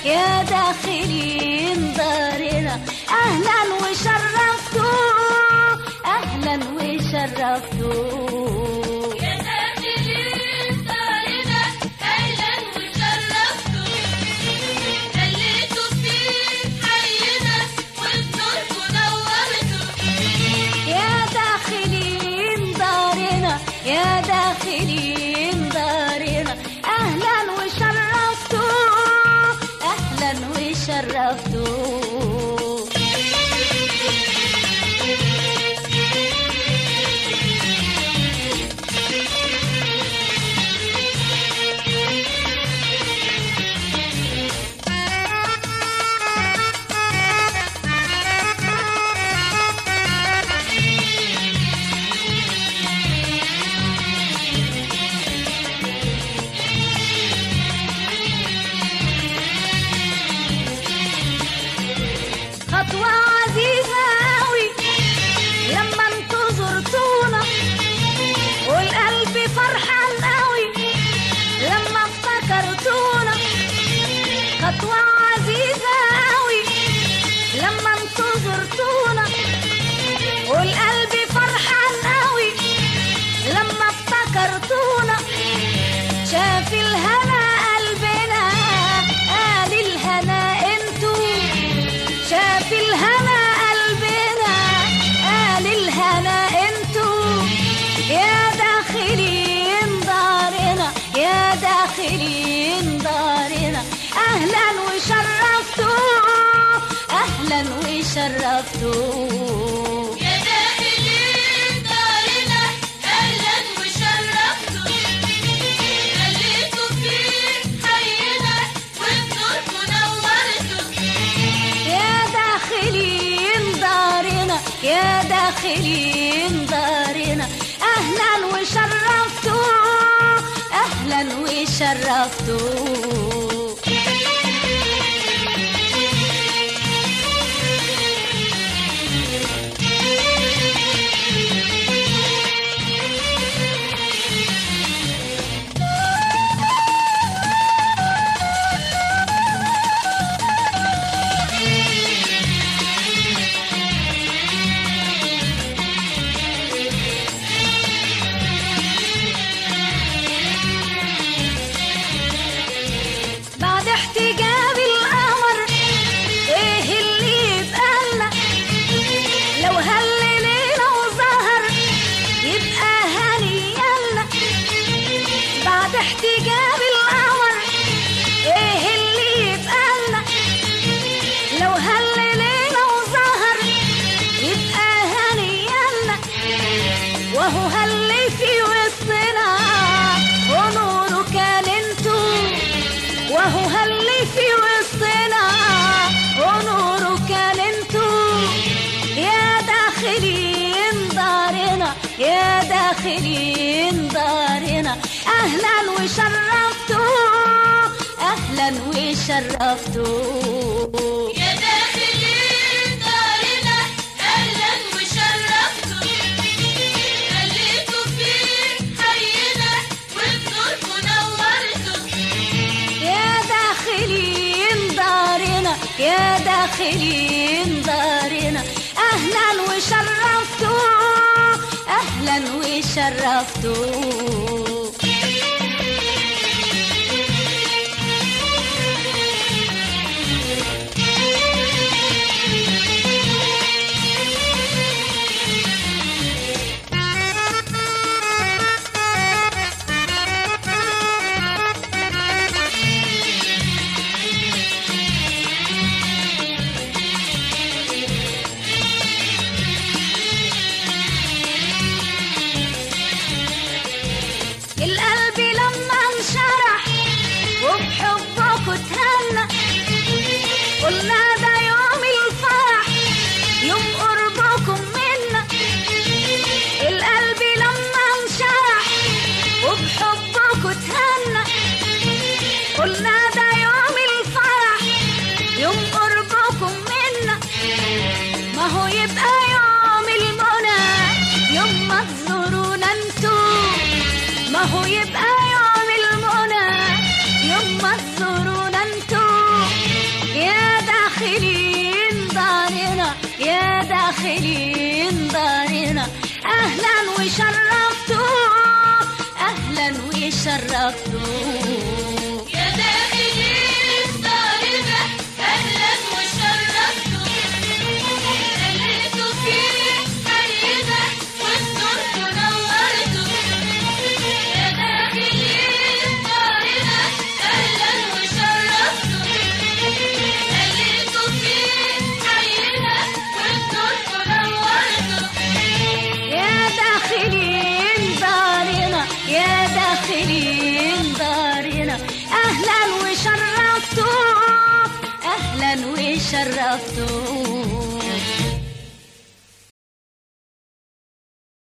يا داخلين دارنا، أهلا وشرفتوا، أهلا وشرفتوا. يا داخلين دارنا، أهلا وشرفتوا، أهلا وشرفتوا. خطوة عزيزة أوي لما انتوا زرتونا، والقلب فرحان أوي لما افتكرتونا. خطوة عزيزة أوي لما انتوا زرتونا، والقلب فرحان أوي لما افتكرتونا. شاف الهنا قلبنا قال الهنا انتوا، شاف الهنا قلبنا قال الهنا انتوا. يا داخلين دارنا، يا داخلين دارنا، أهلا وشرفتوا، أهلا وشرفتوا. يا داخلين دارنا، أهلا وشرفتوا، أهلا وشرفتوا. بعد احتجاب القمر ايه اللي يبقالنا؟ لو هل ليلة وظهر يبقى هنيالنا. بعد احتجاب القمر ايه اللي يبقالنا؟ لو هل ليلة وظهر يبقى هنيالنا. وهو هل في وسطنا ونوره كان انتوا، وهو هل في وسطنا ونوره كان انتوا. يا داخلين دارنا، يا داخلين دارنا، أهلا وشرفتوا، أهلا وشرفتوا. يا داخلين دارنا، أهلا وشرفتوا. خليتوا في حينا وبنوركوا نورتوا. يا داخلين دارنا، يا داخلين دارنا، أهلا وشرفتوا، أهلا وشرفتوا. وشرفتوه. يا داخلين دارنا أهلا وشرفتوا، خليتوا فيه حينا والنور نورتوا. يا داخلين دارنا أهلا وشرفتوا، خليتوا فيه حينا والنور نورتوا. يا داخلين دارنا يا داخلين دارنا أهلا وشرفتوه أهلا وشرفتوه.